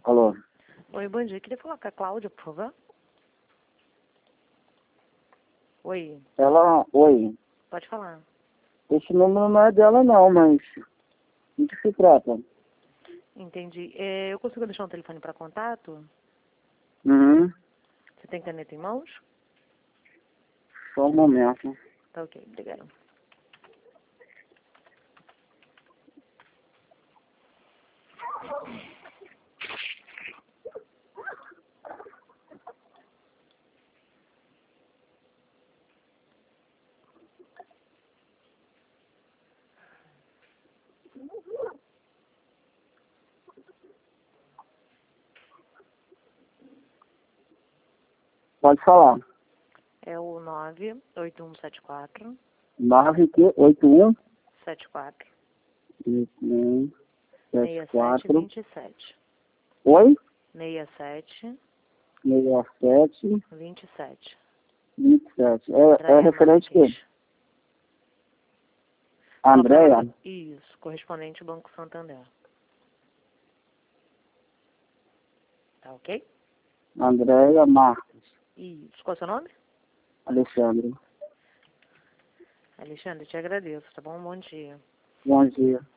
Alô? Oi, bom dia. Queria falar com a Cláudia, por favor. Oi, Oi. pode falar. Esse número não é dela não, mas do que se trata? Entendi. Eu consigo deixar um telefone para contato? Uhum. Você tem caneta em mãos? Só um momento. Tá ok, obrigada. Pode falar. É o 98174 981 74 74 6727. Oi? 67 67 27. 27. É Andréia referente Marques. que? Andréia? Isso, correspondente Banco Santander. Tá ok? Andréia Marques. Isso. Qual é o seu nome? Alexandre. Alexandre, te agradeço, tá bom? Bom dia. Bom dia.